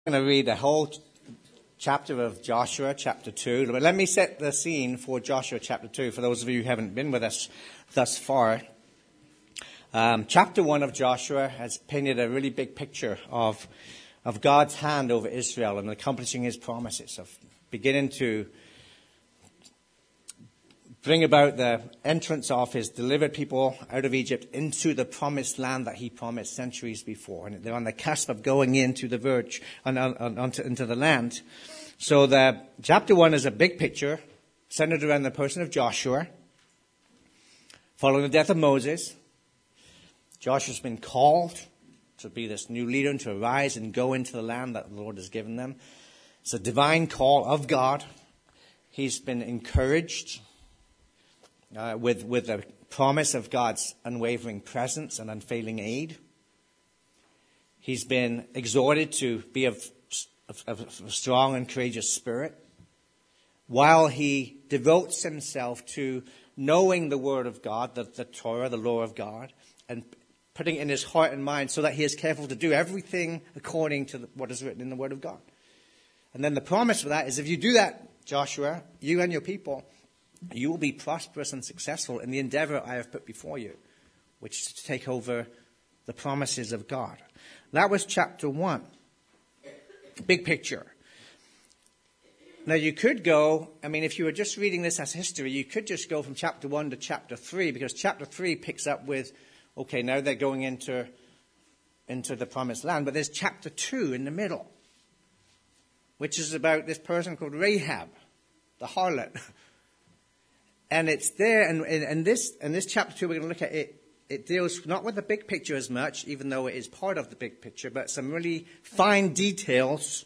I'm going to read the whole chapter of Joshua, chapter 2. But let me set the scene for Joshua, chapter 2, for those of you who haven't been with us thus far. Chapter 1 of Joshua has painted a really big picture of God's hand over Israel and accomplishing his promises, of beginning to bring about the entrance of his delivered people out of Egypt into the promised land that he promised centuries before. And they're on the cusp of going into the verge, into the land. So the chapter 1 is a big picture centered around the person of Joshua. Following the death of Moses, Joshua's been called to be this new leader and to arise and go into the land that the Lord has given them. It's a divine call of God. He's been encouraged with the promise of God's unwavering presence and unfailing aid. He's been exhorted to be of a strong and courageous spirit, while he devotes himself to knowing the Word of God, the Torah, the law of God, and putting it in his heart and mind so that he is careful to do everything according to what is written in the Word of God. And then the promise for that is, if you do that, Joshua, you and your people, you will be prosperous and successful in the endeavor I have put before you, which is to take over the promises of God. That was chapter 1. Big picture. Now you could go, if you were just reading this as history, you could just go from chapter 1 to chapter 3, because chapter 3 picks up with, okay, now they're going into the promised land, but there's chapter 2 in the middle, which is about this person called Rahab, the harlot. And it's there, and this chapter 2, we're going to look at it. It deals not with the big picture as much, even though it is part of the big picture, but some really fine details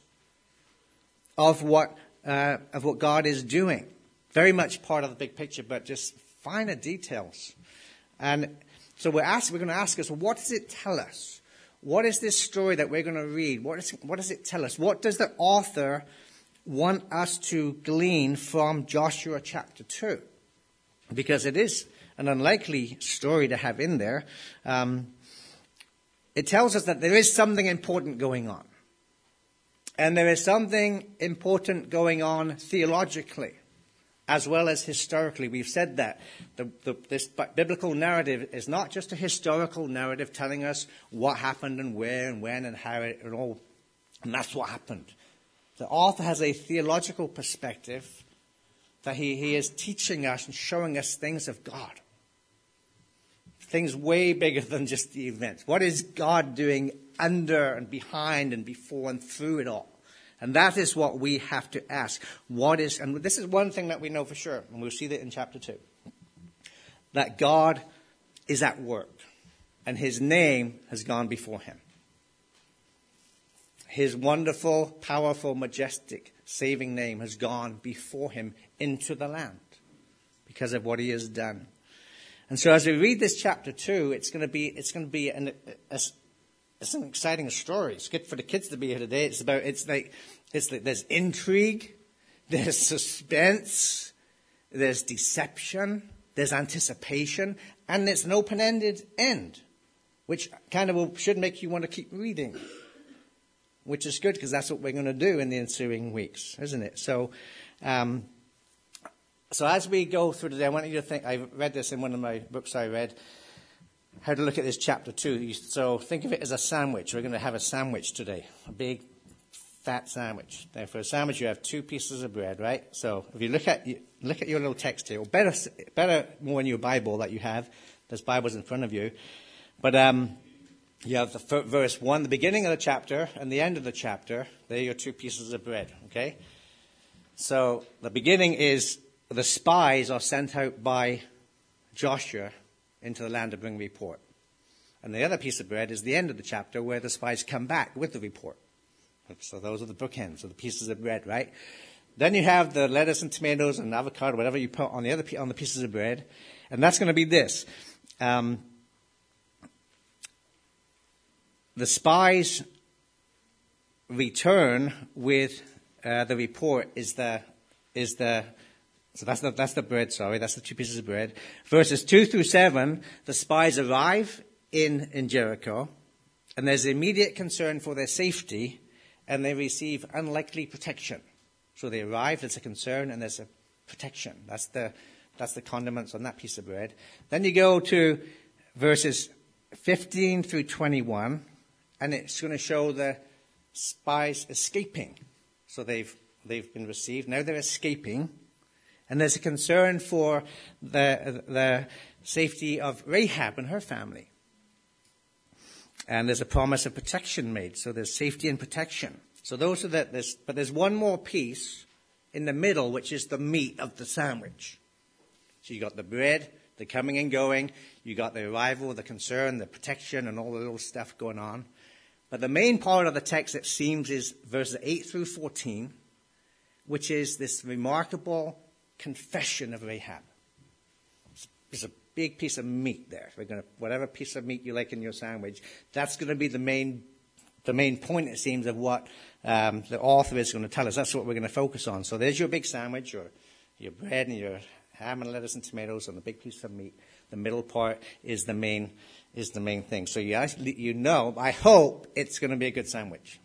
of what God is doing. Very much part of the big picture, but just finer details. And so we're going to ask us, what does it tell us? What is this story that we're going to read? What does it tell us? What does the author want us to glean from Joshua chapter 2? Because it is an unlikely story to have in there. It tells us that there is something important going on. And there is something important going on theologically, as well as historically. We've said that. This biblical narrative is not just a historical narrative telling us what happened and where and when and how it all, and that's what happened. The author has a theological perspective that he is teaching us and showing us things of God. Things way bigger than just the events. What is God doing under and behind and before and through it all? And that is what we have to ask. And this is one thing that we know for sure, and we'll see that in chapter 2. That God is at work, and his name has gone before him. His wonderful, powerful, majestic, saving name has gone before him into the land because of what he has done. And so as we read this chapter 2, it's going to be an exciting story. It's good for the kids to be here today. It's like there's intrigue, there's suspense, there's deception, there's anticipation, and it's an open-ended end, which kind of should make you want to keep reading. Which is good, because that's what we're going to do in the ensuing weeks, isn't it? So as we go through today, I want you to think, I read this in one of my books I read, how to look at this chapter 2. So think of it as a sandwich. We're going to have a sandwich today, a big, fat sandwich. Now, for a sandwich, you have 2 pieces of bread, right? So if you look at your little text here, or better more in your Bible that you have, there's Bibles in front of you, but you have the verse 1, the beginning of the chapter, and the end of the chapter. They're your 2 pieces of bread, okay? So the beginning is the spies are sent out by Joshua into the land to bring a report. And the other piece of bread is the end of the chapter, where the spies come back with the report. So those are the bookends, or the pieces of bread, right? Then you have the lettuce and tomatoes and avocado, whatever you put on the pieces of bread. And that's going to be this. The spies return with the report so that's the bread, that's the 2 pieces of bread. Verses 2 through 7, the spies arrive in Jericho, and there's immediate concern for their safety, and they receive unlikely protection. So they arrive, there's a concern, and there's a protection. That's the condiments on that piece of bread. Then you go to verses 15 through 21, and it's going to show the spies escaping. So they've been received. Now they're escaping. And there's a concern for the safety of Rahab and her family. And there's a promise of protection made. So there's safety and protection. So those are but there's one more piece in the middle, which is the meat of the sandwich. So you got the bread, the coming and going. You got the arrival, the concern, the protection, and all the little stuff going on. But the main part of the text, it seems, is verses 8 through 14, which is this remarkable confession of Rahab. There's a big piece of meat there. Whatever piece of meat you like in your sandwich, that's going to be the main point, it seems, of what the author is going to tell us. That's what we're going to focus on. So there's your big sandwich, your bread and your ham and lettuce and tomatoes and the big piece of meat. The middle part is the main thing. So I hope it's going to be a good sandwich.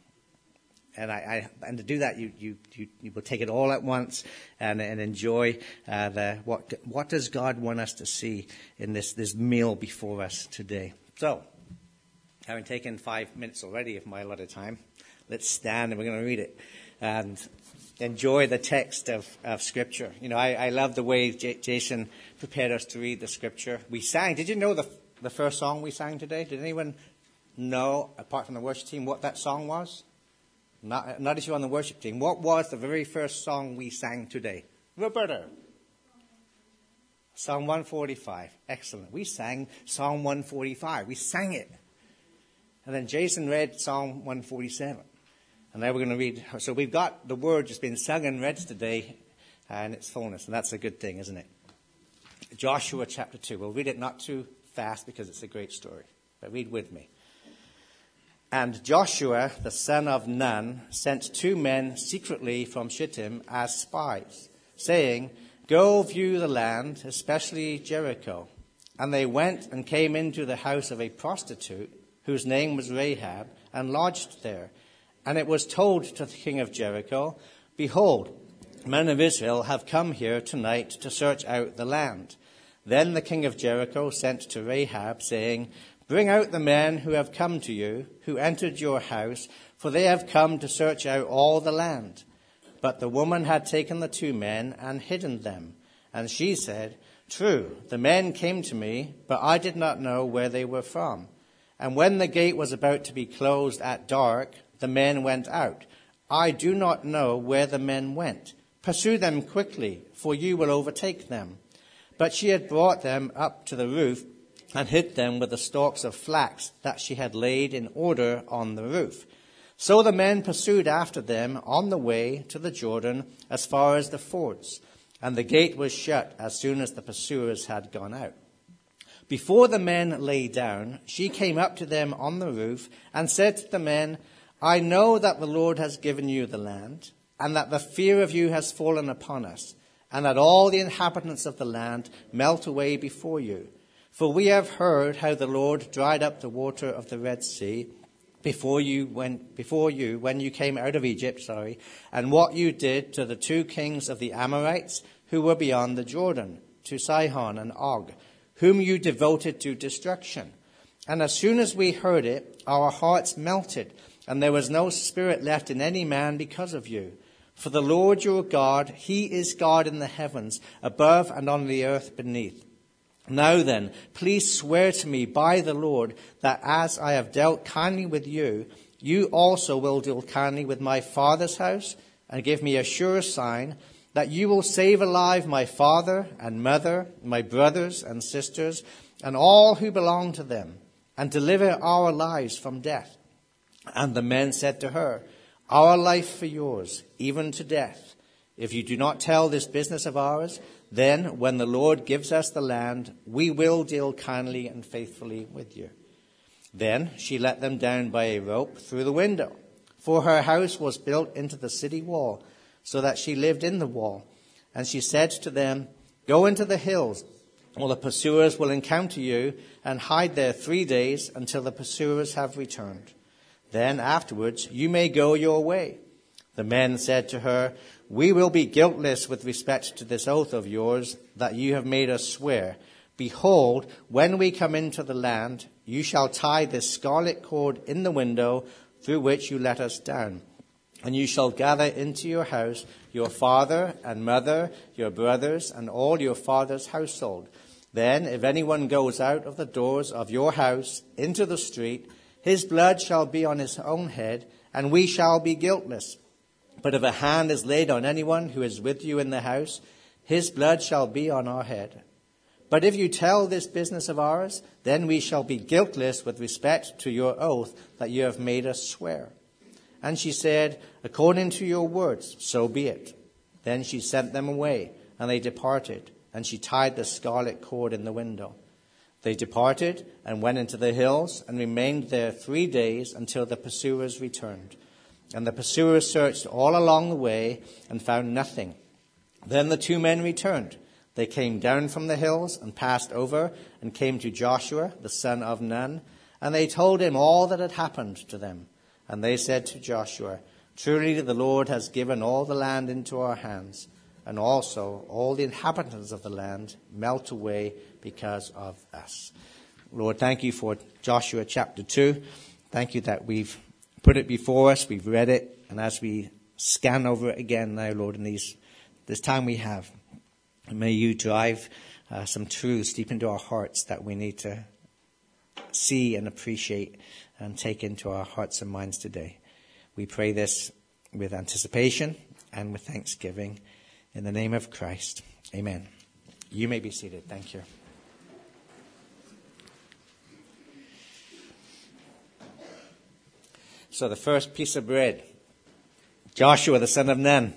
And to do that, you will take it all at once and enjoy what does God want us to see in this meal before us today. So, having taken 5 minutes already of my allotted time, let's stand and we're going to read it and enjoy the text of Scripture. I love the way Jason prepared us to read the Scripture. We sang. Did you know the first song we sang today? Did anyone know, apart from the worship team, what that song was? Not if you're on the worship team. What was the very first song we sang today? Roberta. Psalm 145. Excellent. We sang Psalm 145. We sang it. And then Jason read Psalm 147. And now we're going to read. So we've got the word just been sung and read today in its fullness. And that's a good thing, isn't it? Joshua chapter 2. We'll read it not too fast because it's a great story. But read with me. And Joshua, the son of Nun, sent 2 men secretly from Shittim as spies, saying, "Go view the land, especially Jericho." And they went and came into the house of a prostitute, whose name was Rahab, and lodged there. And it was told to the king of Jericho, "Behold, men of Israel have come here tonight to search out the land." Then the king of Jericho sent to Rahab, saying, "Bring out the men who have come to you, who entered your house, for they have come to search out all the land." But the woman had taken the 2 men and hidden them. And she said, "True, the men came to me, but I did not know where they were from. And when the gate was about to be closed at dark, the men went out. I do not know where the men went. Pursue them quickly, for you will overtake them." But she had brought them up to the roof and hid them with the stalks of flax that she had laid in order on the roof. So the men pursued after them on the way to the Jordan as far as the fords, and the gate was shut as soon as the pursuers had gone out. Before the men lay down, she came up to them on the roof and said to the men, "I know that the Lord has given you the land, and that the fear of you has fallen upon us, and that all the inhabitants of the land melt away before you. For we have heard how the Lord dried up the water of the Red Sea before you when you came out of Egypt, and what you did to the 2 kings of the Amorites who were beyond the Jordan, to Sihon and Og, whom you devoted to destruction. And as soon as we heard it, our hearts melted, and there was no spirit left in any man because of you. For the Lord your God, he is God in the heavens, above and on the earth beneath. Now then, please swear to me by the Lord that as I have dealt kindly with you, you also will deal kindly with my father's house, and give me a sure sign that you will save alive my father and mother, my brothers and sisters, and all who belong to them, and deliver our lives from death." And the men said to her, "Our life for yours, even to death. If you do not tell this business of ours, then when the Lord gives us the land, we will deal kindly and faithfully with you." Then she let them down by a rope through the window, for her house was built into the city wall, so that she lived in the wall. And she said to them, "Go into the hills, or the pursuers will encounter you, and hide there 3 days until the pursuers have returned. Then afterwards you may go your way." The men said to her, "We will be guiltless with respect to this oath of yours that you have made us swear. Behold, when we come into the land, you shall tie this scarlet cord in the window through which you let us down. And you shall gather into your house your father and mother, your brothers, and all your father's household. Then, if anyone goes out of the doors of your house into the street, his blood shall be on his own head, and we shall be guiltless. But if a hand is laid on anyone who is with you in the house, his blood shall be on our head. But if you tell this business of ours, then we shall be guiltless with respect to your oath that you have made us swear." And she said, "According to your words, so be it." Then she sent them away, and they departed, and she tied the scarlet cord in the window. They departed and went into the hills and remained there 3 days until the pursuers returned. And the pursuers searched all along the way and found nothing. Then the 2 men returned. They came down from the hills and passed over and came to Joshua, the son of Nun, and they told him all that had happened to them. And they said to Joshua, "Truly the Lord has given all the land into our hands, and also all the inhabitants of the land melt away because of us." Lord, thank you for Joshua chapter 2. Thank you that we've put it before us, we've read it, and as we scan over it again now, Lord, in this time we have, may you drive some truths deep into our hearts that we need to see and appreciate and take into our hearts and minds today. We pray this with anticipation and with thanksgiving in the name of Christ. Amen. You may be seated. Thank you. So the first piece of bread, Joshua, the son of Nun.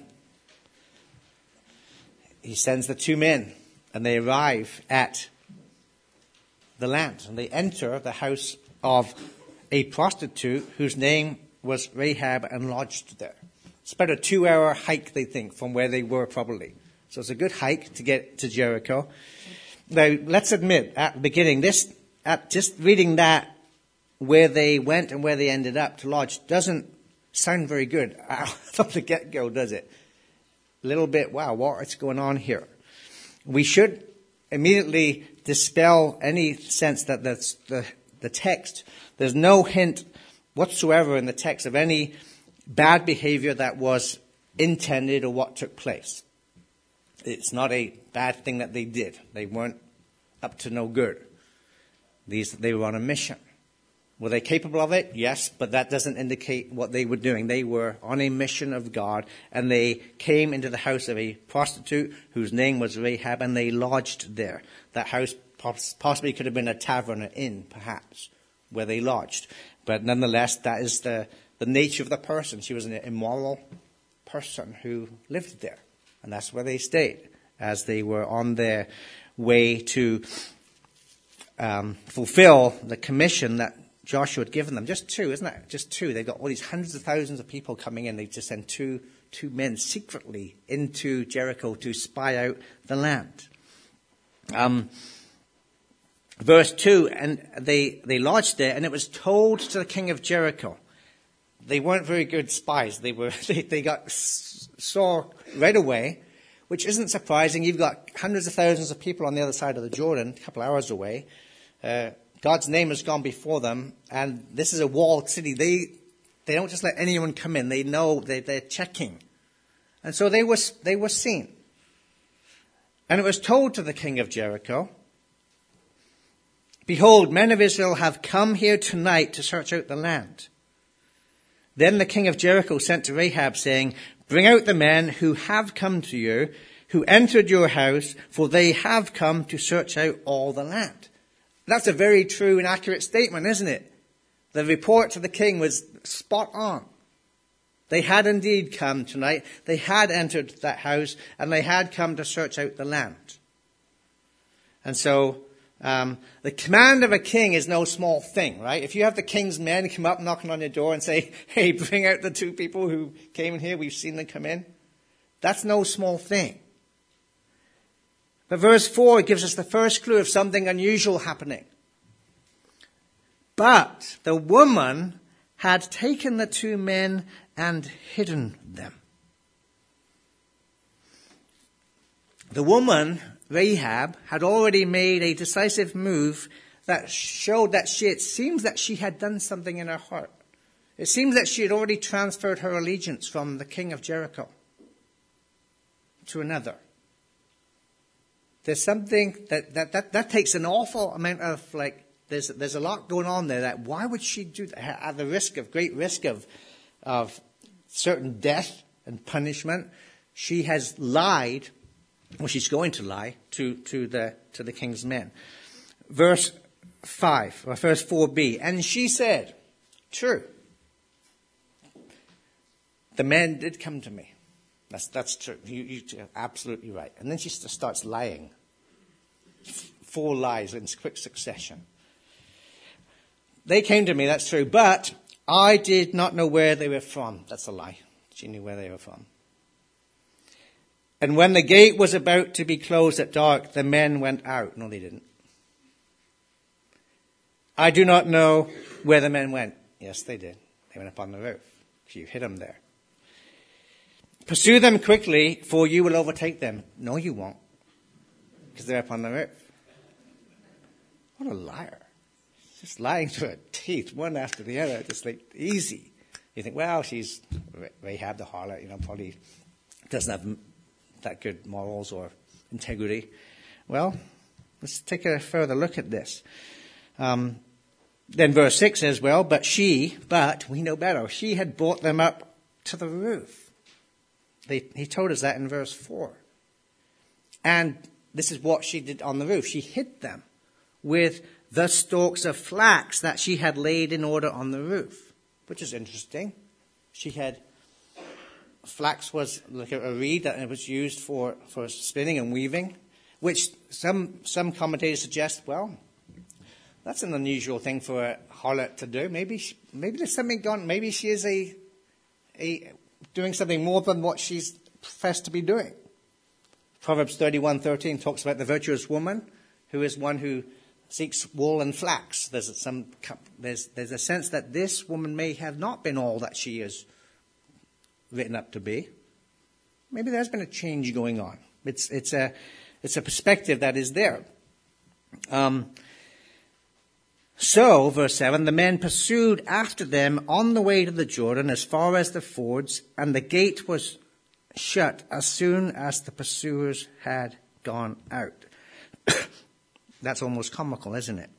He sends the 2 men, and they arrive at the land, and they enter the house of a prostitute whose name was Rahab, and lodged there. It's about a 2-hour hike, they think, from where they were probably. So it's a good hike to get to Jericho. Now, let's admit, at the beginning, just reading that, where they went and where they ended up to lodge, doesn't sound very good from the get-go, does it? A little bit, wow, what's going on here? We should immediately dispel any sense that that's the text. There's no hint whatsoever in the text of any bad behavior that was intended or what took place. It's not a bad thing that they did. They weren't up to no good. They were on a mission. Were they capable of it? Yes, but that doesn't indicate what they were doing. They were on a mission of God, and they came into the house of a prostitute whose name was Rahab, and they lodged there. That house possibly could have been a tavern, an inn, perhaps, where they lodged. But nonetheless, that is the nature of the person. She was an immoral person who lived there, and that's where they stayed as they were on their way to fulfill the commission that Joshua had given them. Just 2, isn't it? Just 2. They've got all these hundreds of thousands of people coming in. They've just sent two men secretly into Jericho to spy out the land. Verse 2, and they lodged there, and it was told to the king of Jericho. They weren't very good spies. They saw right away, which isn't surprising. You've got hundreds of thousands of people on the other side of the Jordan, a couple hours away. God's name has gone before them, and this is a walled city. They don't just let anyone come in. They know they're checking. And so they were seen. And it was told to the king of Jericho, "Behold, men of Israel have come here tonight to search out the land." Then the king of Jericho sent to Rahab, saying, "Bring out the men who have come to you, who entered your house, for they have come to search out all the land." That's a very true and accurate statement, isn't it? The report to the king was spot on. They had indeed come tonight. They had entered that house, and they had come to search out the land. And so the command of a king is no small thing, right? If you have the king's men come up knocking on your door and say, "Hey, bring out the 2 people who came in here. We've seen them come in." That's no small thing. But verse 4 gives us the first clue of something unusual happening. But the woman had taken the two men and hidden them. The woman, Rahab, had already made a decisive move that showed that it seems that she had done something in her heart. It seems that she had already transferred her allegiance from the king of Jericho to another. There's something that takes an awful amount of, there's a lot going on there. That why would she do that? At the great risk of certain death and punishment, she has lied, or she's going to lie to the king's men. Verse 5, or verse 4b, and she said, true, the men did come to me. That's true. You're absolutely right. And then she starts lying. 4 lies in quick succession. They came to me, that's true, but I did not know where they were from. That's a lie. She knew where they were from. And when the gate was about to be closed at dark, the men went out. No, they didn't. I do not know where the men went. Yes, they did. They went up on the roof. You hid them there. Pursue them quickly, for you will overtake them. No, you won't, because they're up on the roof. What a liar. Just lying to her teeth, one after the other, just like easy. You think, well, she's Rahab the harlot, probably doesn't have that good morals or integrity. Well, let's take a further look at this. Then verse 6 says, but we know better. She had brought them up to the roof. He told us that in verse 4. And this is what she did on the roof. She hid them with the stalks of flax that she had laid in order on the roof, which is interesting. She had, flax was like a reed that was used for spinning and weaving, which some commentators suggest, that's an unusual thing for a harlot to do. Maybe there's something gone. Maybe she is doing something more than what she's professed to be doing. Proverbs 31:13 talks about the virtuous woman, who is one who seeks wool and flax. There's a sense that this woman may have not been all that she is written up to be. Maybe there's been a change going on. It's a perspective that is there. So, verse 7, the men pursued after them on the way to the Jordan as far as the fords, and the gate was shut as soon as the pursuers had gone out. That's almost comical, isn't it?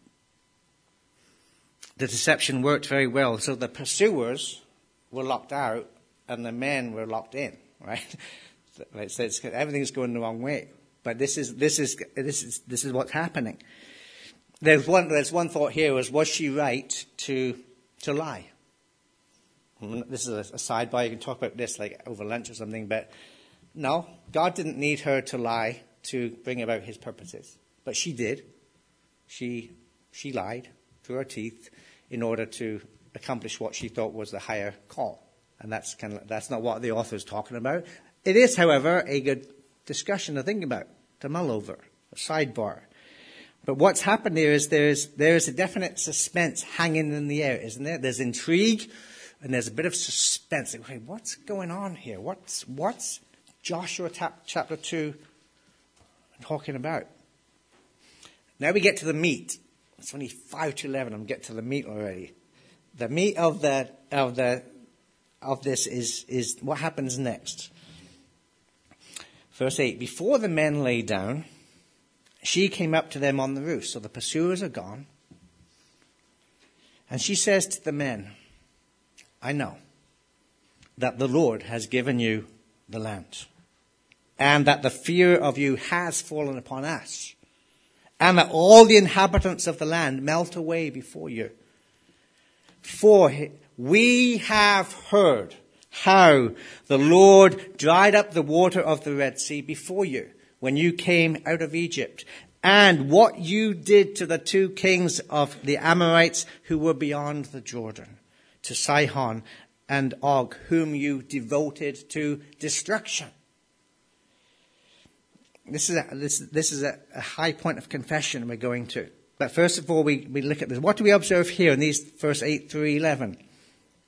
The deception worked very well. So the pursuers were locked out and the men were locked in, right? So everything's going the wrong way. But this is what's happening. There's one thought here: was she right to lie? This is a sidebar. You can talk about this like over lunch or something. But no, God didn't need her to lie to bring about His purposes, but she did. She lied through her teeth in order to accomplish what she thought was the higher call, and that's not what the author is talking about. It is, however, a good discussion to think about, to mull over, a sidebar. But what's happened here is there's a definite suspense hanging in the air, isn't there? There's intrigue, and there's a bit of suspense. Like, what's going on here? What's Joshua chapter 2 talking about? Now we get to the meat. It's only 5 to 11. I'm getting to the meat already. The meat of this is what happens next. Verse 8, before the men lay down, she came up to them on the roof. So the pursuers are gone. And she says to the men, I know that the Lord has given you the land, and that the fear of you has fallen upon us, and that all the inhabitants of the land melt away before you. For we have heard how the Lord dried up the water of the Red Sea before you when you came out of Egypt, and what you did to the 2 kings of the Amorites who were beyond the Jordan, to Sihon and Og, whom you devoted to destruction. This is a high point of confession we're going to. But first of all, we look at this. What do we observe here in these verse 8 through 11?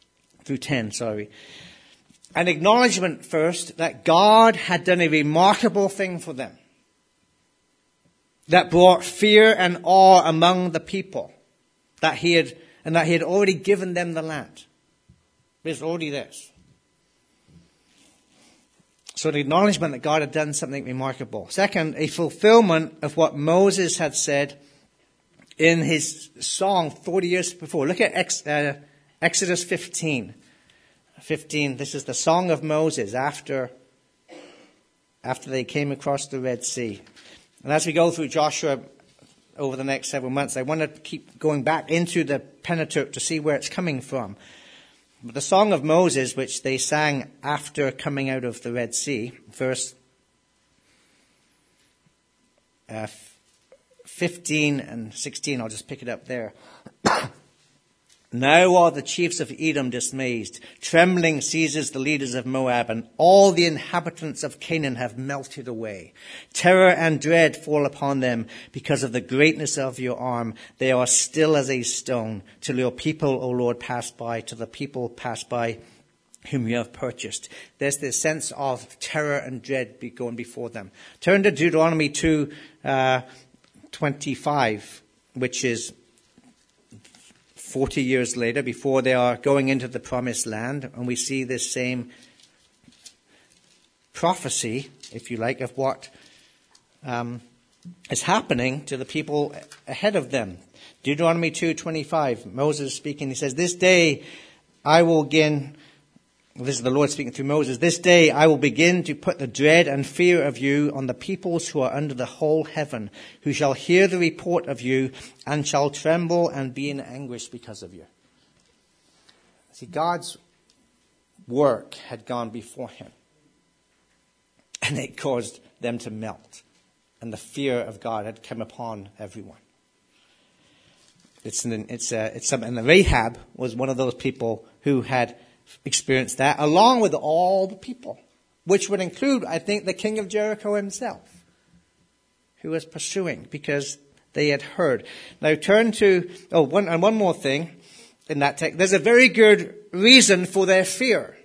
through 10, sorry. An acknowledgement first that God had done a remarkable thing for them that brought fear and awe among the people, that he had already given them the land. There's already this. So the acknowledgement that God had done something remarkable. Second, a fulfillment of what Moses had said in his song 40 years before. Look at Exodus 15. 15, this is the song of Moses after they came across the Red Sea. And as we go through Joshua over the next several months, I want to keep going back into the Pentateuch to see where it's coming from. But the song of Moses, which they sang after coming out of the Red Sea, verse 15 and 16, I'll just pick it up there. Now are the chiefs of Edom dismayed. Trembling seizes the leaders of Moab, and all the inhabitants of Canaan have melted away. Terror and dread fall upon them because of the greatness of your arm. They are still as a stone till your people, O Lord, pass by, till the people pass by whom you have purchased. There's this sense of terror and dread going before them. Turn to Deuteronomy 2:25, which is 40 years later, before they are going into the promised land, and we see this same prophecy, if you like, of what is happening to the people ahead of them. Deuteronomy 2:25, Moses speaking, he says, this day I will begin, this is the Lord speaking through Moses, this day I will begin to put the dread and fear of you on the peoples who are under the whole heaven, who shall hear the report of you and shall tremble and be in anguish because of you. See, God's work had gone before him, and it caused them to melt, and the fear of God had come upon everyone. It's something. And Rahab was one of those people who had experienced that, along with all the people, which would include, I think, the king of Jericho himself, who was pursuing because they had heard. Now turn to, one more thing in that text. There's a very good reason for their fear.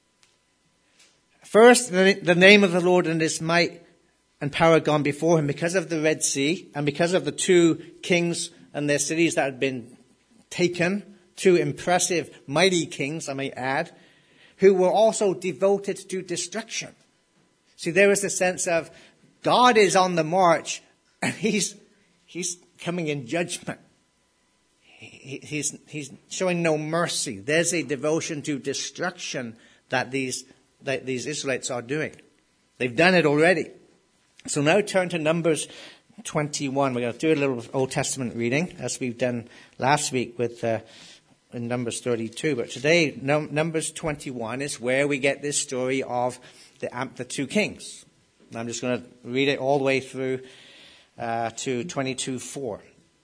First, the name of the Lord and his might and power gone before him because of the Red Sea and because of the two kings and their cities that had been taken. Two impressive, mighty kings, I may add, who were also devoted to destruction. See, there was a sense of God is on the march, and he's coming in judgment. He's showing no mercy. There's a devotion to destruction that these Israelites are doing. They've done it already. So now turn to Numbers 21. We're going to do a little Old Testament reading, as we've done last week with in Numbers 32. But today, Numbers 21 is where we get this story of the two kings. And I'm just going to read it all the way through to 22:4.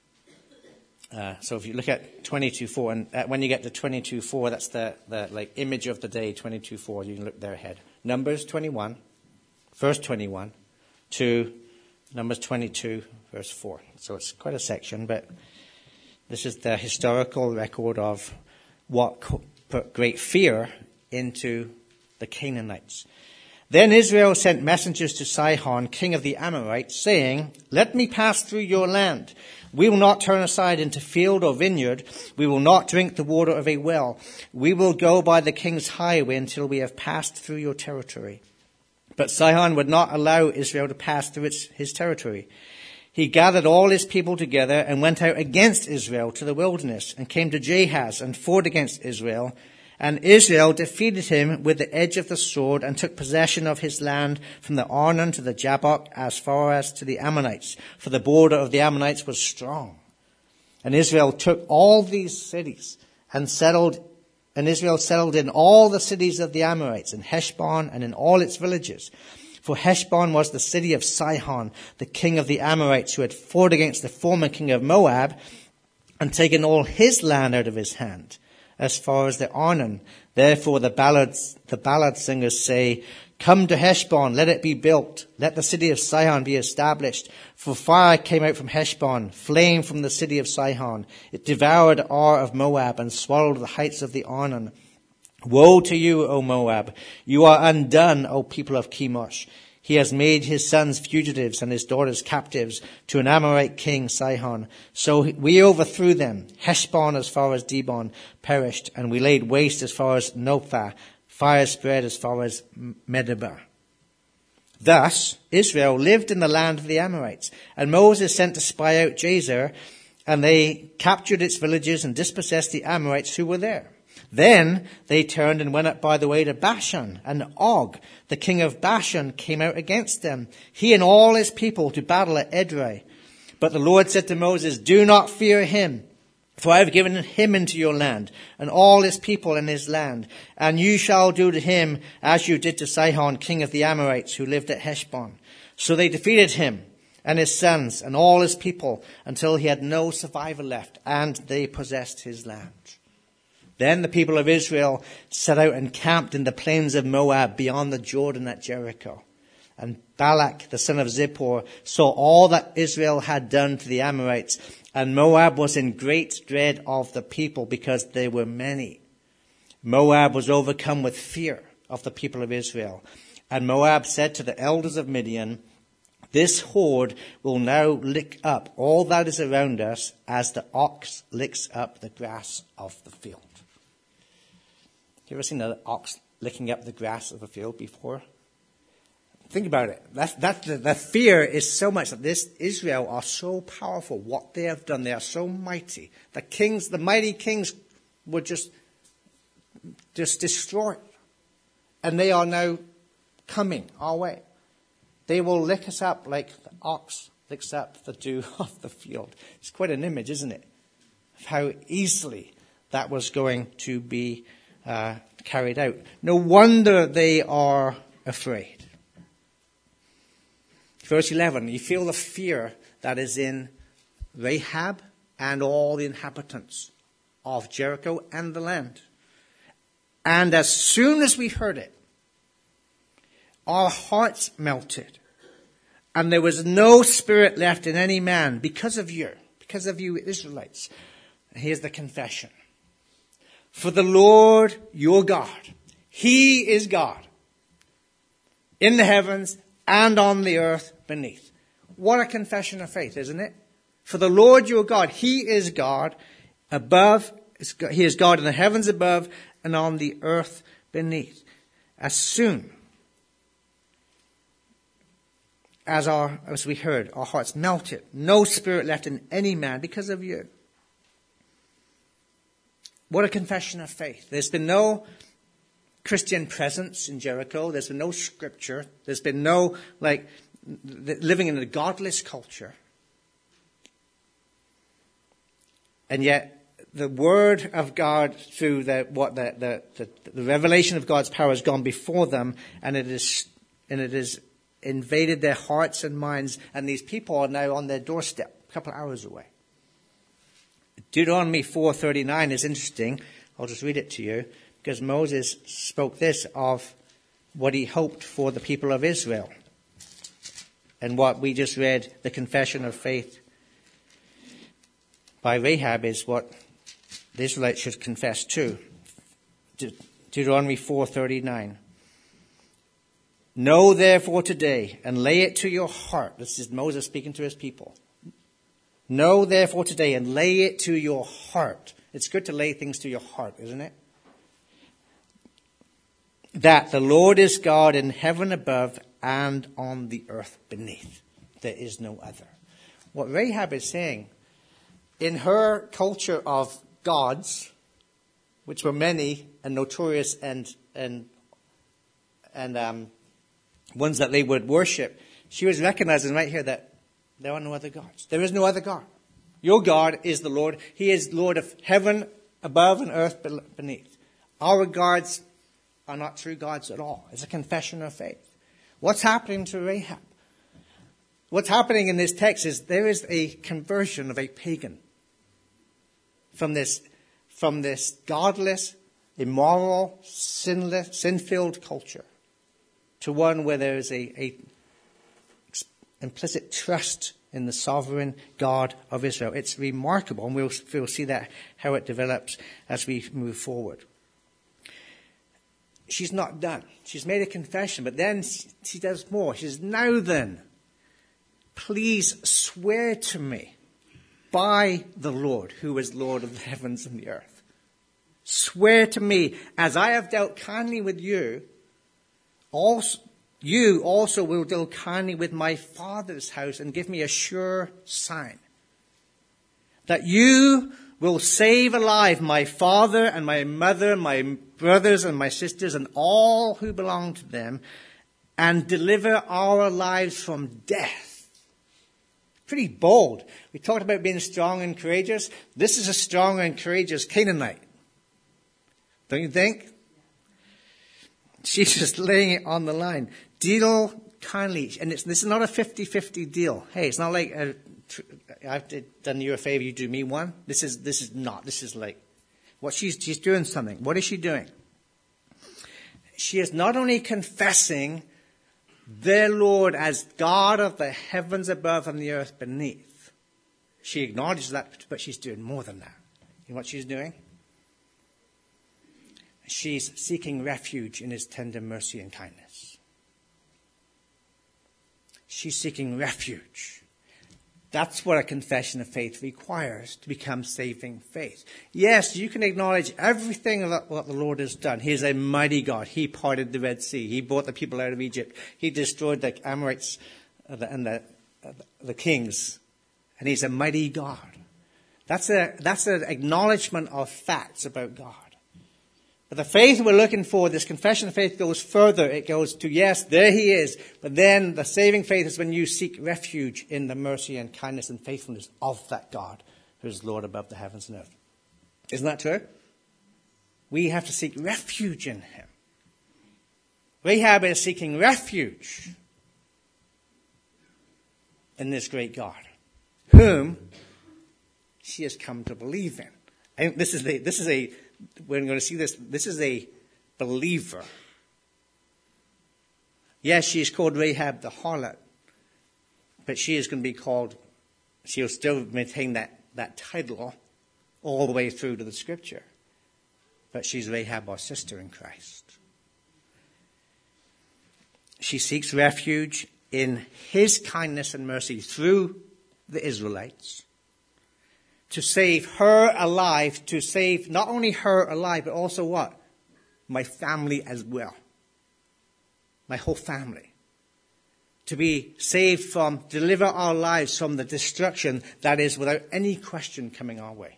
So if you look at 22:4, and when you get to 22:4, that's the like image of the day. 22:4, you can look there ahead. Numbers 21, verse 21, to Numbers 22, verse 4. So it's quite a section, but this is the historical record of what put great fear into the Canaanites. Then Israel sent messengers to Sihon, king of the Amorites, saying, let me pass through your land. We will not turn aside into field or vineyard. We will not drink the water of a well. We will go by the king's highway until we have passed through your territory. But Sihon would not allow Israel to pass through his territory. He gathered all his people together and went out against Israel to the wilderness and came to Jahaz and fought against Israel. And Israel defeated him with the edge of the sword and took possession of his land from the Arnon to the Jabbok as far as to the Ammonites, for the border of the Ammonites was strong. And Israel took all these cities and Israel settled in all the cities of the Amorites, in Heshbon and in all its villages. For Heshbon was the city of Sihon, the king of the Amorites, who had fought against the former king of Moab and taken all his land out of his hand, as far as the Arnon. Therefore the ballad singers say, come to Heshbon, let it be built. Let the city of Sihon be established. For fire came out from Heshbon, flame from the city of Sihon. It devoured Ar of Moab and swallowed the heights of the Arnon. Woe to you, O Moab! You are undone, O people of Chemosh. He has made his sons fugitives and his daughters captives to an Amorite king, Sihon. So we overthrew them. Heshbon as far as Dibon perished, and we laid waste as far as Nophah. Fire spread as far as Medeba. Thus Israel lived in the land of the Amorites, and Moses sent to spy out Jazer, and they captured its villages and dispossessed the Amorites who were there. Then they turned and went up by the way to Bashan, and Og, the king of Bashan, came out against them, he and all his people, to battle at Edrei. But the Lord said to Moses, do not fear him, for I have given him into your land, and all his people in his land, and you shall do to him as you did to Sihon, king of the Amorites, who lived at Heshbon. So they defeated him and his sons and all his people until he had no survivor left, and they possessed his land. Then the people of Israel set out and camped in the plains of Moab beyond the Jordan at Jericho. And Balak, the son of Zippor, saw all that Israel had done to the Amorites, and Moab was in great dread of the people because they were many. Moab was overcome with fear of the people of Israel. And Moab said to the elders of Midian, this horde will now lick up all that is around us as the ox licks up the grass of the field. You ever seen an ox licking up the grass of a field before? Think about it. The fear is so much that this Israel are so powerful. What they have done, they are so mighty. The mighty kings were just destroyed. And they are now coming our way. They will lick us up like the ox licks up the dew of the field. It's quite an image, isn't it? Of how easily that was going to be carried out. No wonder they are afraid. Verse 11, you feel the fear that is in Rahab and all the inhabitants of Jericho and the land. And as soon as we heard it, our hearts melted, and there was no spirit left in any man because of you Israelites. And here's the confession. For the Lord your God, he is God in the heavens and on the earth beneath. What a confession of faith, isn't it? For the Lord your God, he is God above, he is God in the heavens above and on the earth beneath. As soon as we heard, our hearts melted. No spirit left in any man because of you. What a confession of faith. There's been no Christian presence in Jericho. There's been no scripture. There's been no, living in a godless culture. And yet, the word of God through the revelation of God's power has gone before them, and it has invaded their hearts and minds, and these people are now on their doorstep, a couple of hours away. Deuteronomy 4:39 is interesting. I'll just read it to you, because Moses spoke this of what he hoped for the people of Israel. And what we just read, the confession of faith by Rahab, is what the Israelites should confess too. Deuteronomy 4:39. Know therefore today and lay it to your heart. This is Moses speaking to his people. Know therefore today and lay it to your heart. It's good to lay things to your heart, isn't it? That the Lord is God in heaven above and on the earth beneath. There is no other. What Rahab is saying, in her culture of gods, which were many and notorious and ones that they would worship, she was recognizing right here that there are no other gods. There is no other God. Your God is the Lord. He is Lord of heaven above and earth beneath. Our gods are not true gods at all. It's a confession of faith. What's happening to Rahab? What's happening in this text is there is a conversion of a pagan from this godless, immoral, sin-filled culture to one where there is a implicit trust in the sovereign God of Israel. It's remarkable, and we'll see that how it develops as we move forward. she's not done. She's made a confession, but then she does more. She says, now then, please swear to me by the Lord, who is Lord of the heavens and the earth. Swear to me, as I have dealt kindly with you, you also will deal kindly with my father's house and give me a sure sign that you will save alive my father and my mother, my brothers and my sisters, and all who belong to them, and deliver our lives from death. Pretty bold. We talked about being strong and courageous. This is a strong and courageous Canaanite. Don't you think? She's just laying it on the line. Deal kindly. And this is not a 50-50 deal. Hey, it's not like I've done you a favor, you do me one. This is not. This is like what she's doing something. What is she doing? She is not only confessing their Lord as God of the heavens above and the earth beneath. She acknowledges that, but she's doing more than that. You know what she's doing? She's seeking refuge in his tender mercy and kindness. She's seeking refuge. That's what a confession of faith requires to become saving faith. Yes, you can acknowledge everything that what the Lord has done. He is a mighty God. He parted the Red Sea. He brought the people out of Egypt. He destroyed the Amorites and the kings. And he's a mighty God. That's an acknowledgement of facts about God. But the faith we're looking for, this confession of faith, goes further. It goes to, yes, there he is. But then the saving faith is when you seek refuge in the mercy and kindness and faithfulness of that God who is Lord above the heavens and earth. Isn't that true? We have to seek refuge in him. Rahab is seeking refuge in this great God, whom she has come to believe in. And we're going to see this. This is a believer. Yes, she is called Rahab the harlot, but she is going to be called, she'll still maintain that title all the way through to the scripture. But she's Rahab, our sister in Christ. She seeks refuge in his kindness and mercy through the Israelites, to save her alive, to save not only her alive, but also what? My family as well. My whole family. To be saved from, deliver our lives from the destruction that is without any question coming our way.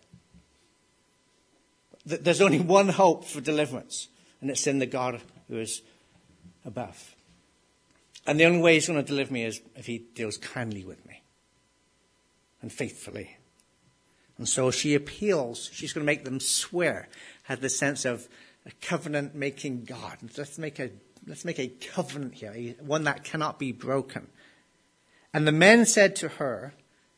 There's only one hope for deliverance, and it's in the God who is above. And the only way he's going to deliver me is if he deals kindly with me and faithfully. And so she appeals. She's going to make them swear. Has the sense of a covenant-making God. Let's make a covenant here, one that cannot be broken. And the men said to her,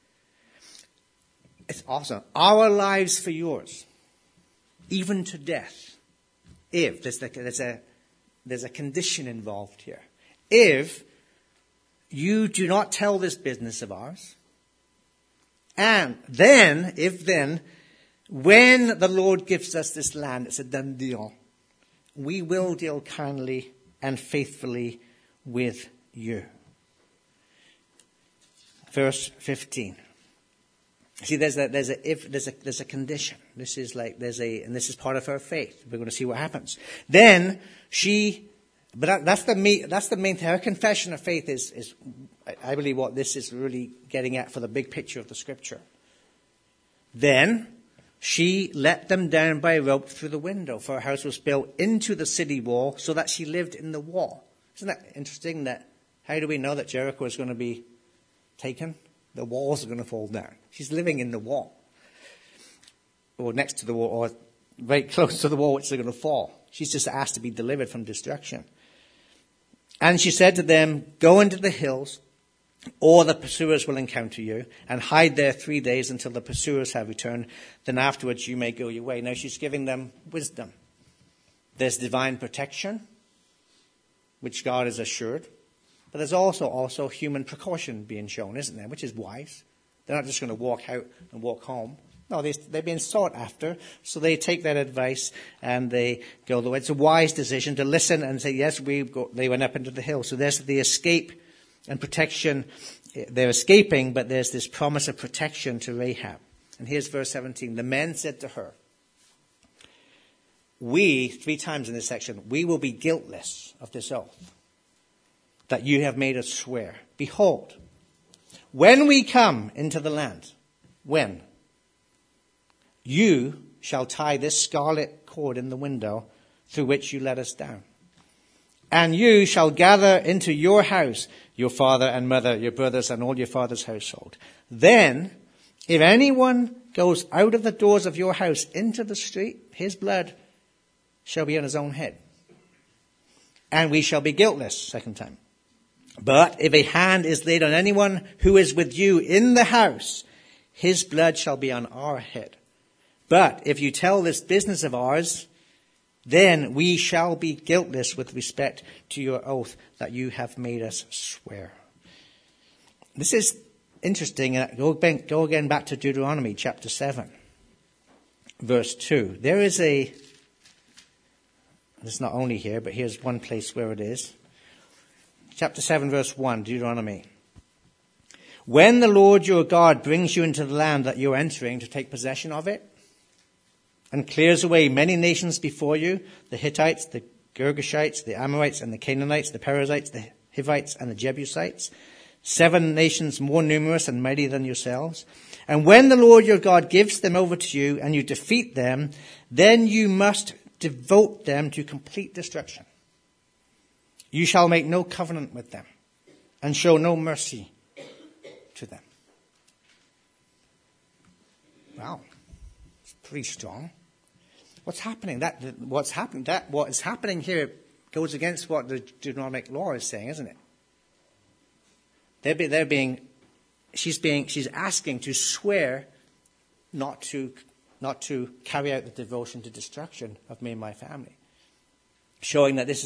it's awesome, our lives for yours, even to death. If there's a condition involved here. If you do not tell this business of ours, and then, when the Lord gives us this land, it's a done deal. We will deal kindly and faithfully with you. Verse 15. See, there's a condition. This is and this is part of her faith. We're going to see what happens. Then that's the main thing. Her confession of faith is I believe what this is really getting at for the big picture of the scripture. Then she let them down by rope through the window, for her house was built into the city wall, so that she lived in the wall. Isn't that interesting? That how do we know that Jericho is going to be taken? The walls are going to fall down. She's living in the wall, or next to the wall, or very close to the wall, which is going to fall. She's just asked to be delivered from destruction. And she said to them, go into the hills, or the pursuers will encounter you, and hide there 3 days until the pursuers have returned. Then afterwards you may go your way. Now she's giving them wisdom. There's divine protection, which God has assured. But there's also human precaution being shown, isn't there? Which is wise. They're not just going to walk out and walk home. No, they've been sought after, so they take that advice and they go the way. It's a wise decision to listen and say, yes, they went up into the hill. So there's the escape and protection. They're escaping, but there's this promise of protection to Rahab. And here's verse 17. The men said to her, we, 3 times in this section, we will be guiltless of this oath that you have made us swear. Behold, when we come into the land, when? You shall tie this scarlet cord in the window through which you let us down. And you shall gather into your house your father and mother, your brothers, and all your father's household. Then, if anyone goes out of the doors of your house into the street, his blood shall be on his own head. And we shall be guiltless, second time. But if a hand is laid on anyone who is with you in the house, his blood shall be on our head. But if you tell this business of ours, then we shall be guiltless with respect to your oath that you have made us swear. This is interesting. Go again back to Deuteronomy chapter 7, verse 2. It's not only here, but here's one place where it is. Chapter 7, verse 1, Deuteronomy. When the Lord your God brings you into the land that you're entering to take possession of it, and clears away many nations before you, the Hittites, the Girgashites, the Amorites, and the Canaanites, the Perizzites, the Hivites, and the Jebusites, 7 nations more numerous and mighty than yourselves. And when the Lord your God gives them over to you, and you defeat them, then you must devote them to complete destruction. You shall make no covenant with them, and show no mercy to them. Wow. Pretty strong. What's happening? What is happening here goes against what the Deuteronomic law is saying, isn't it? She's asking to swear not to carry out the devotion to destruction of me and my family, showing that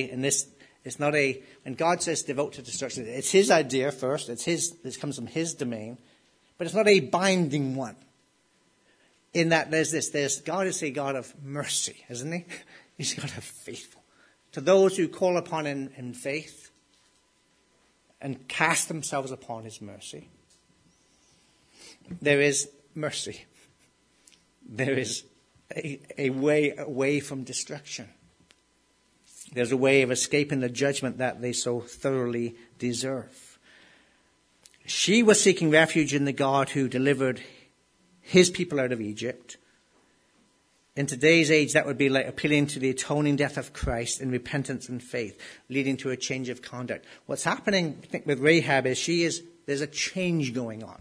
when God says devote to destruction, it's His idea first. This comes from His domain, but it's not a binding one. In that there's God is a God of mercy, isn't He? He's a God of faithful. To those who call upon Him in faith and cast themselves upon His mercy, there is mercy. There is a way away from destruction. There's a way of escaping the judgment that they so thoroughly deserve. She was seeking refuge in the God who delivered His people out of Egypt. In today's age, that would be like appealing to the atoning death of Christ in repentance and faith, leading to a change of conduct. What's happening, I think, with Rahab is there's a change going on.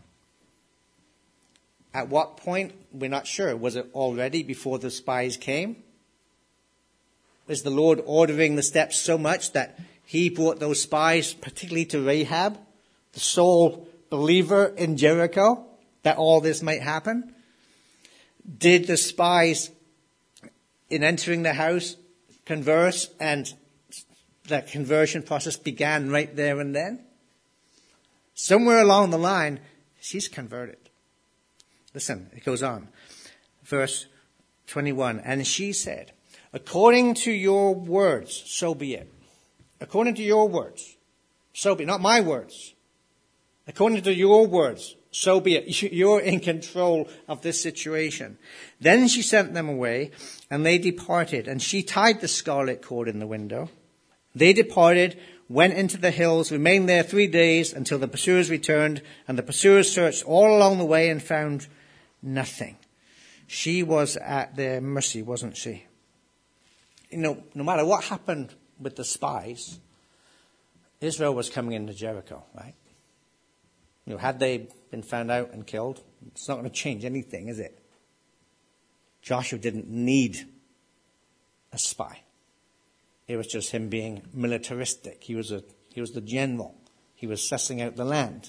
At what point, we're not sure. Was it already before the spies came? Is the Lord ordering the steps so much that He brought those spies, particularly to Rahab, the sole believer in Jericho, that all this might happen? Did the spies, in entering the house, converse, and that conversion process began right there and then? Somewhere along the line, she's converted. Listen, it goes on. Verse 21, and she said, according to your words, so be it. According to your words, so be it. Not my words. According to your words, so be it. You're in control of this situation. Then she sent them away, and they departed. And she tied the scarlet cord in the window. They departed, went into the hills, remained there 3 days until the pursuers returned. And the pursuers searched all along the way and found nothing. She was at their mercy, wasn't she? No matter what happened with the spies, Israel was coming into Jericho, right? Had they been found out and killed, it's not going to change anything, is it? Joshua didn't need a spy. It was just him being militaristic. He was the general. He was sussing out the land.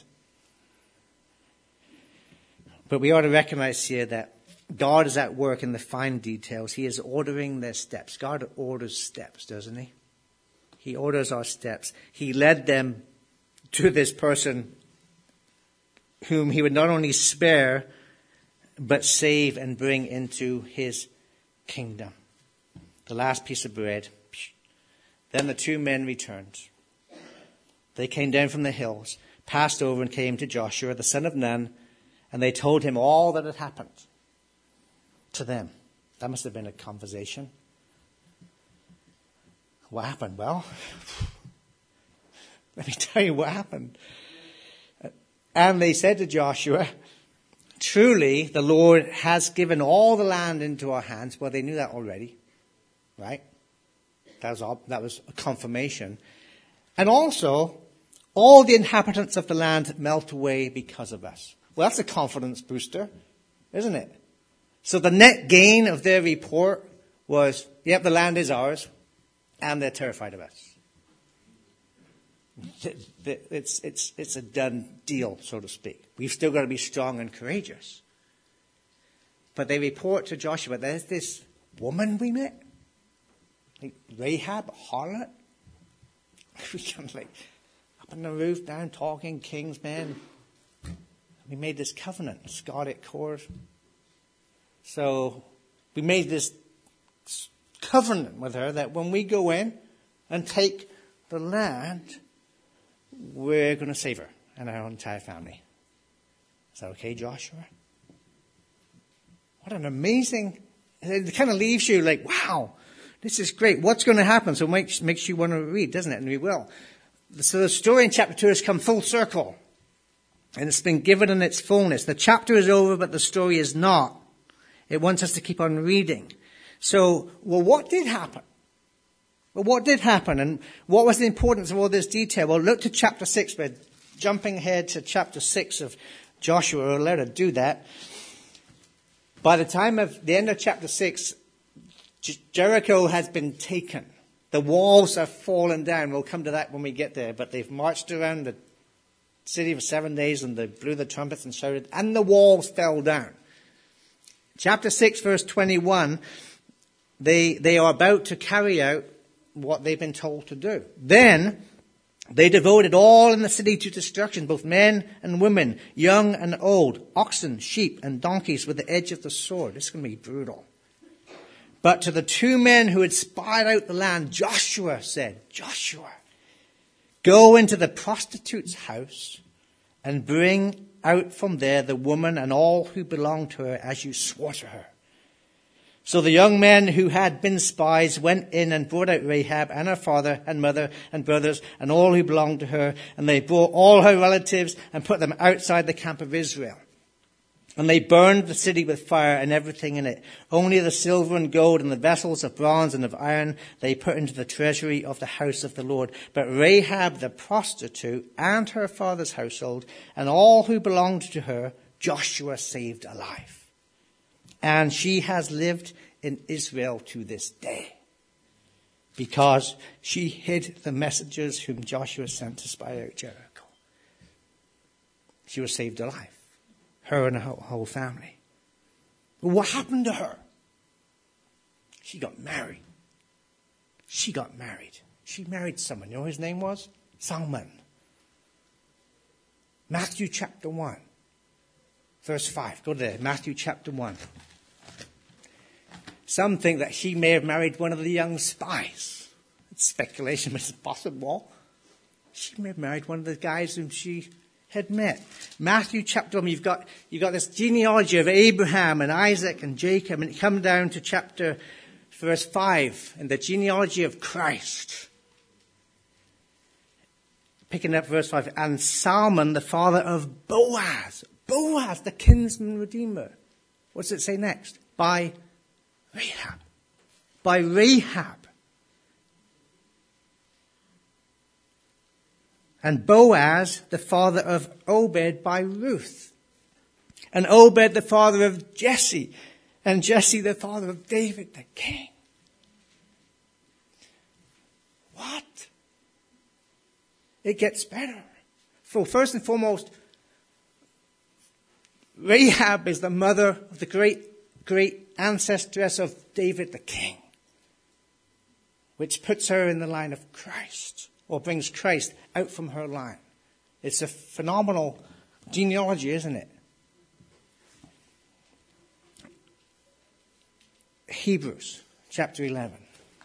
But we ought to recognize here that God is at work in the fine details. He is ordering their steps. God orders steps, doesn't He? He orders our steps. He led them to this person whom He would not only spare, but save and bring into his kingdom. The last piece of bread. Then the two men returned. They came down from the hills, passed over and came to Joshua, the son of Nun, and they told him all that had happened to them. That must have been a conversation. What happened? Well, let me tell you what happened. And they said to Joshua, truly the Lord has given all the land into our hands. Well, they knew that already, right? That was a confirmation. And also, all the inhabitants of the land melt away because of us. Well, that's a confidence booster, isn't it? So the net gain of their report was, yep, the land is ours, and they're terrified of us. It's a done deal, so to speak. We've still got to be strong and courageous. But they report to Joshua, there's this woman we met, like Rahab, a harlot. We come like up on the roof down talking, king's men. We made this covenant, Scarlet Cord. So we made this covenant with her that when we go in and take the land, we're going to save her and our entire family. Is that okay, Joshua? What an amazing... It kind of leaves you like, wow, this is great. What's going to happen? So it makes you want to read, doesn't it? And we will. So the story in chapter 2 has come full circle. And it's been given in its fullness. The chapter is over, but the story is not. It wants us to keep on reading. So, well, what did happen? Well, what did happen? And what was the importance of all this detail? Well, look to chapter 6. We're jumping ahead to chapter 6 of Joshua. We're allowed to do that. By the time of the end of chapter 6, Jericho has been taken. The walls have fallen down. We'll come to that when we get there. But they've marched around the city for 7 days and they blew the trumpets and shouted, and the walls fell down. Chapter 6, verse 21, they are about to carry out what they've been told to do. Then they devoted all in the city to destruction, both men and women, young and old, oxen, sheep, and donkeys with the edge of the sword. This is going to be brutal. But to the two men who had spied out the land, Joshua said, Joshua, go into the prostitute's house and bring out from there the woman and all who belong to her as you swore to her. So the young men who had been spies went in and brought out Rahab and her father and mother and brothers and all who belonged to her. And they brought all her relatives and put them outside the camp of Israel. And they burned the city with fire and everything in it. Only the silver and gold and the vessels of bronze and of iron they put into the treasury of the house of the Lord. But Rahab the prostitute and her father's household and all who belonged to her, Joshua saved alive. And she has lived in Israel to this day, because she hid the messengers whom Joshua sent to spy out Jericho. She was saved alive. Her and her whole family. But what happened to her? She got married. She married someone. You know what his name was? Salmon. Matthew chapter 1. Verse 5. Go there. Matthew chapter 1. Some think that she may have married one of the young spies. It's speculation, but it's possible. She may have married one of the guys whom she had met. Matthew chapter 1, you've got this genealogy of Abraham and Isaac and Jacob, and it comes down to verse 5, and the genealogy of Christ. Picking up verse 5, and Salmon, the father of Boaz. Boaz, the kinsman redeemer. What's it say next? By Rahab. By Rahab. And Boaz, the father of Obed, by Ruth. And Obed, the father of Jesse. And Jesse, the father of David, the king. What? It gets better. So first and foremost, Rahab is the mother of the great ancestress of David, the king. Which puts her in the line of Christ. Or brings Christ out from her line. It's a phenomenal genealogy, isn't it? Hebrews chapter 11.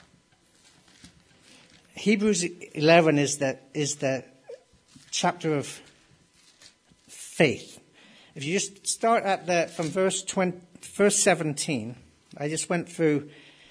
Hebrews 11 is the chapter of faith. If you just start from verse 17, I just went through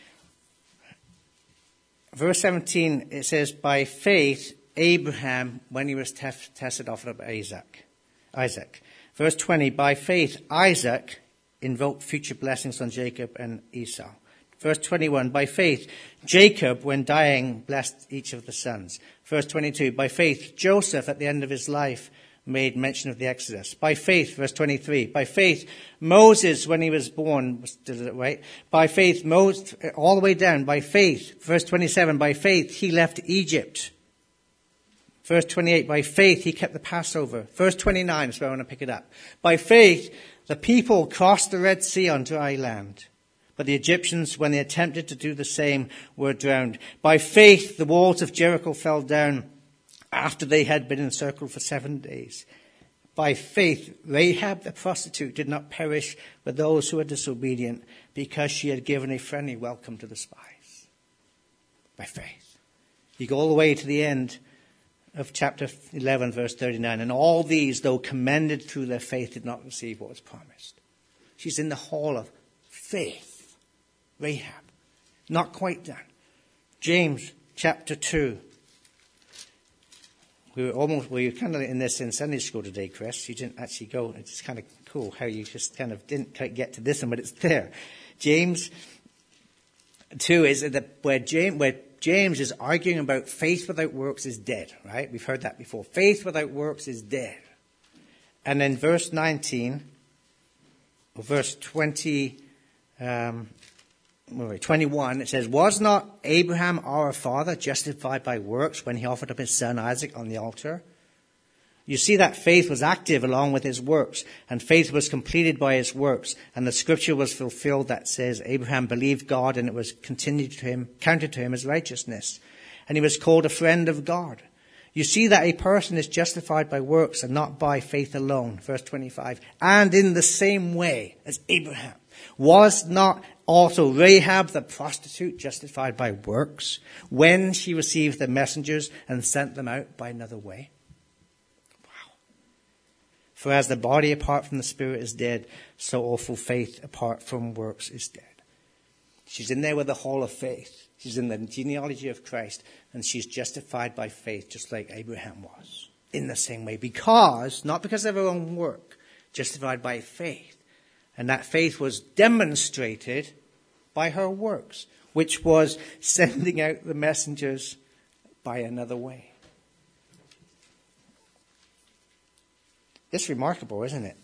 verse 17. It says, by faith, Abraham, when he was tested, offered up Isaac. Verse 20, by faith, Isaac invoked future blessings on Jacob and Esau. Verse 21, by faith, Jacob, when dying, blessed each of the sons. Verse 22, by faith, Joseph, at the end of his life, made mention of the Exodus. By faith, verse 23, by faith, Moses, when he was born, did it right? By faith, Moses, all the way down, by faith, verse 27, by faith, he left Egypt. Verse 28, by faith, he kept the Passover. Verse 29 is where I want to pick it up. By faith, the people crossed the Red Sea on dry land. But the Egyptians, when they attempted to do the same, were drowned. By faith, the walls of Jericho fell down after they had been encircled for 7 days. By faith, Rahab the prostitute did not perish with those who were disobedient, because she had given a friendly welcome to the spies. By faith. You go all the way to the end of chapter 11, verse 39. And all these, though commended through their faith, did not receive what was promised. She's in the hall of faith. Rahab. Not quite done. James chapter 2. We were kind of in this in Sunday school today, Chris. You didn't actually go. It's kind of cool how you just kind of didn't quite get to this one, but it's there. James 2 is where James is arguing about faith without works is dead, right? We've heard that before. Faith without works is dead. And then verse 19, or verse 21, it says, was not Abraham our father justified by works when he offered up his son Isaac on the altar? You see that faith was active along with his works, and faith was completed by his works, and the scripture was fulfilled that says, Abraham believed God, and it was counted to him as righteousness, and he was called a friend of God. You see that a person is justified by works and not by faith alone. Verse 25. And in the same way as Abraham, was not also Rahab the prostitute justified by works when she received the messengers and sent them out by another way? Wow. For as the body apart from the spirit is dead, so also faith apart from works is dead. She's in there with the hall of faith. She's in the genealogy of Christ, and she's justified by faith just like Abraham was. In the same way, not because of her own work, justified by faith. And that faith was demonstrated by her works, which was sending out the messengers by another way. It's remarkable, isn't it?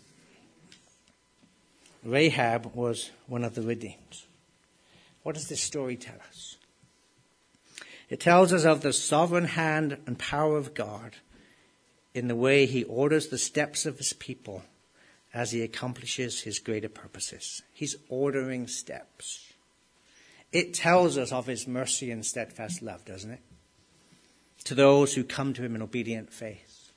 Rahab was one of the redeemed. What does this story tell us? It tells us of the sovereign hand and power of God in the way he orders the steps of his people as he accomplishes his greater purposes. He's ordering steps. It tells us of his mercy and steadfast love, doesn't it? To those who come to him in obedient faith.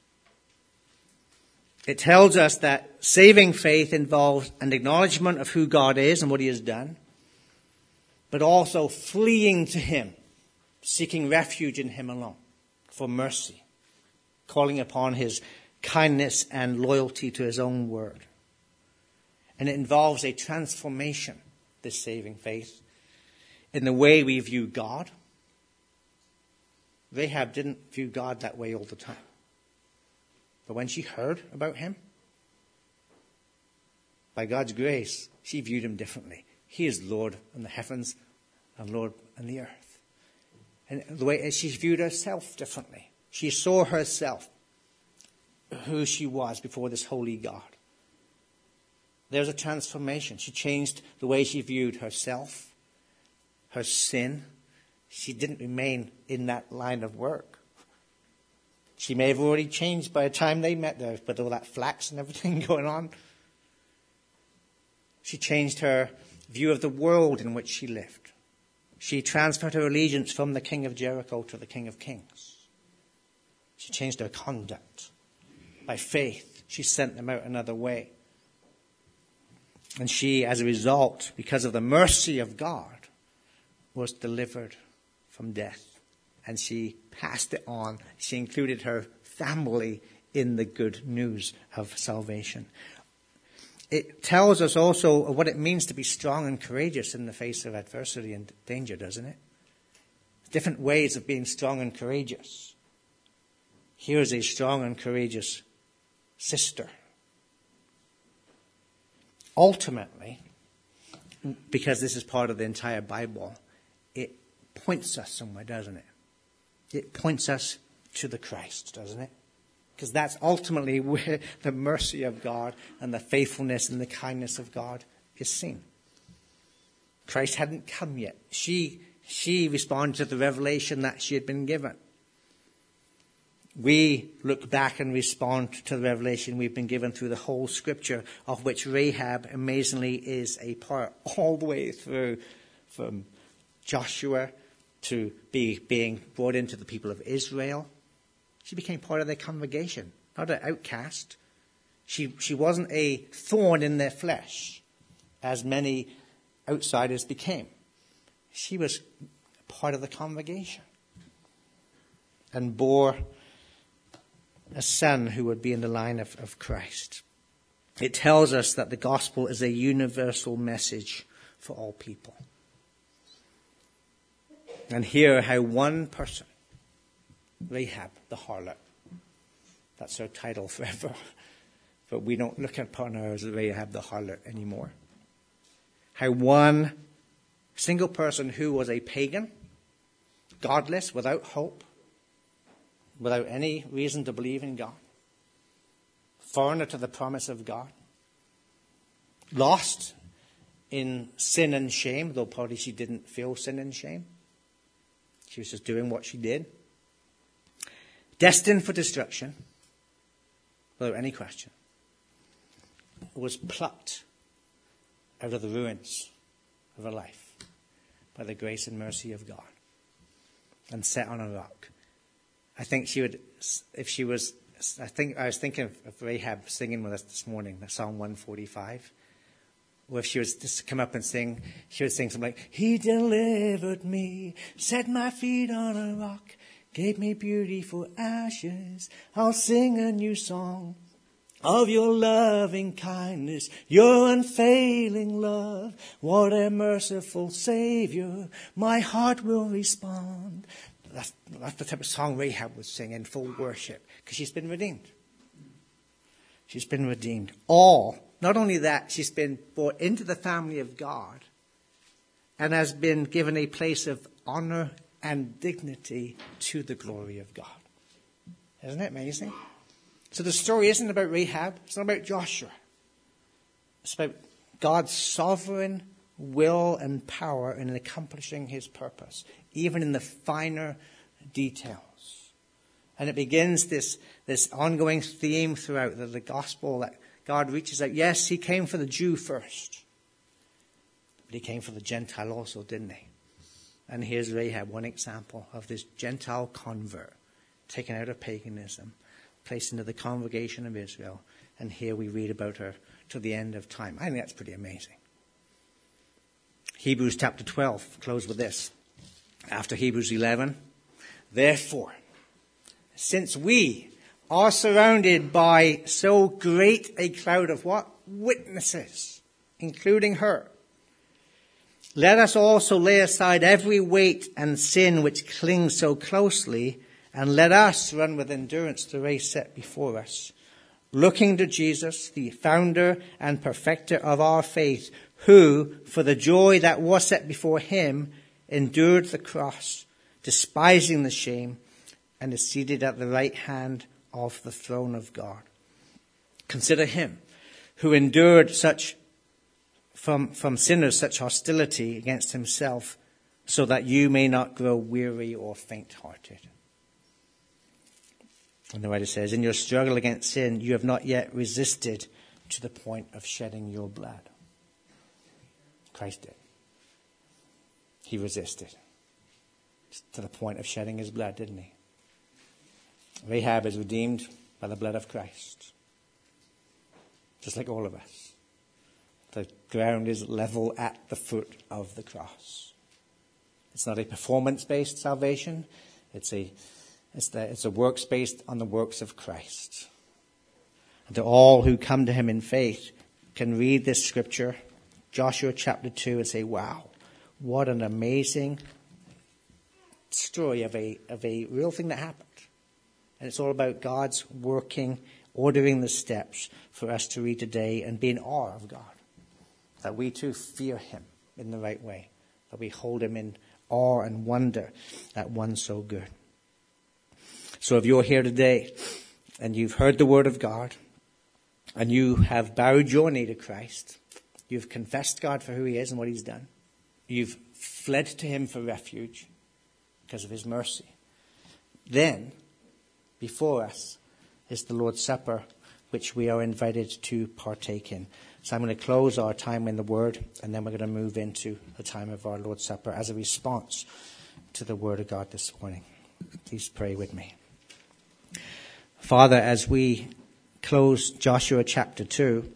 It tells us that saving faith involves an acknowledgement of who God is and what he has done, but also fleeing to him, seeking refuge in him alone for mercy, calling upon his kindness and loyalty to his own word. And it involves a transformation, this saving faith, in the way we view God. Rahab didn't view God that way all the time. But when she heard about him, by God's grace, she viewed him differently. He is Lord in the heavens and Lord in the earth. And the way she viewed herself differently. She saw herself, who she was before this holy God. There's a transformation. She changed the way she viewed herself, her sin. She didn't remain in that line of work. She may have already changed by the time they met there, with all that flax and everything going on. She changed her view of the world in which she lived. She transferred her allegiance from the king of Jericho to the king of kings. She changed her conduct. By faith, she sent them out another way. And she, as a result, because of the mercy of God, was delivered from death. And she passed it on. She included her family in the good news of salvation. It tells us also what it means to be strong and courageous in the face of adversity and danger, doesn't it? Different ways of being strong and courageous. Here is a strong and courageous sister. Ultimately, because this is part of the entire Bible, it points us somewhere, doesn't it? It points us to the Christ, doesn't it? Because that's ultimately where the mercy of God and the faithfulness and the kindness of God is seen. Christ hadn't come yet. She responded to the revelation that she had been given. We look back and respond to the revelation we've been given through the whole scripture, of which Rahab amazingly is a part, all the way through from Joshua to being brought into the people of Israel. She became part of their congregation, not an outcast. She wasn't a thorn in their flesh, as many outsiders became. She was part of the congregation and bore a son who would be in the line of Christ. It tells us that the gospel is a universal message for all people. And here how one person, Rahab the harlot, that's her title forever, but we don't look upon her as Rahab the harlot anymore. How one single person who was a pagan, godless, without hope, without any reason to believe in God, foreigner to the promise of God, lost in sin and shame, though probably she didn't feel sin and shame. She was just doing what she did. Destined for destruction, without any question, was plucked out of the ruins of her life by the grace and mercy of God and set on a rock. I think she would, if she was, I was thinking of Rahab singing with us this morning, the Psalm 145. Or if she was just come up and sing, she would sing something like, He delivered me, set my feet on a rock, gave me beauty for ashes. I'll sing a new song of your loving kindness, your unfailing love. What a merciful Savior, my heart will respond. That's the type of song Rahab would sing in full worship, because she's been redeemed. She's been redeemed. Not only that, she's been brought into the family of God and has been given a place of honor and dignity to the glory of God. Isn't it amazing? So the story isn't about Rahab. It's not about Joshua. It's about God's sovereign will and power in accomplishing his purpose, even in the finer details. And it begins this ongoing theme throughout the gospel that God reaches out. Yes, he came for the Jew first, but he came for the Gentile also, didn't he? And here's Rahab, one example of this Gentile convert taken out of paganism, placed into the congregation of Israel. And here we read about her to the end of time. I think that's pretty amazing. Hebrews chapter 12, close with this. After Hebrews 11, therefore, since we are surrounded by so great a cloud of what? Witnesses, including her. Let us also lay aside every weight and sin which clings so closely, and let us run with endurance the race set before us, looking to Jesus, the founder and perfecter of our faith, who, for the joy that was set before him, endured the cross, despising the shame, and is seated at the right hand of the throne of God. Consider him who endured from sinners such hostility against himself, so that you may not grow weary or faint-hearted. And the writer says, in your struggle against sin, you have not yet resisted to the point of shedding your blood. Christ did. He resisted to the point of shedding his blood, didn't he? Rahab is redeemed by the blood of Christ, just like all of us. The ground is level at the foot of the cross. It's not a performance-based salvation. It's a works based on the works of Christ. And to all who come to him in faith can read this scripture, Joshua chapter 2, and say, wow, what an amazing story of a real thing that happened. And it's all about God's working, ordering the steps for us to read today and be in awe of God. That we too fear him in the right way. That we hold him in awe and wonder at one so good. So if you're here today and you've heard the word of God and you have bowed your knee to Christ, you've confessed God for who he is and what he's done, you've fled to him for refuge because of his mercy, then before us is the Lord's Supper, which we are invited to partake in. So I'm going to close our time in the Word, and then we're going to move into the time of our Lord's Supper as a response to the Word of God this morning. Please pray with me. Father, as we close Joshua chapter 2,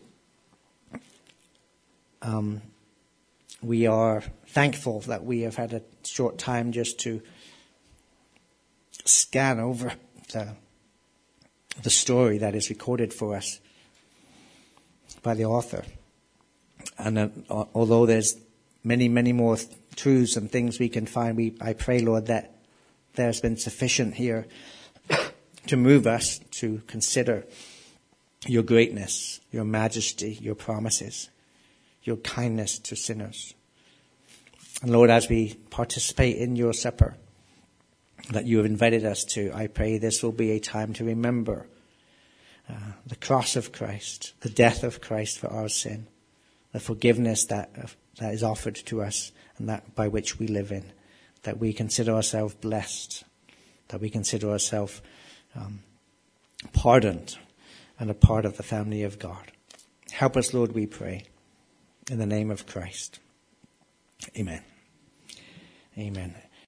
we are thankful that we have had a short time just to scan over the story that is recorded for us by the author. And although there's many, many more truths and things we can find, I pray, Lord, that there's been sufficient here to move us to consider your greatness, your majesty, your promises, your kindness to sinners. And Lord, as we participate in your supper that you have invited us to, I pray this will be a time to remember the cross of Christ, the death of Christ for our sin, the forgiveness that is offered to us and that by which we live in, that we consider ourselves blessed, that we consider ourselves pardoned and a part of the family of God. Help us, Lord, we pray, in the name of Christ. Amen. Amen.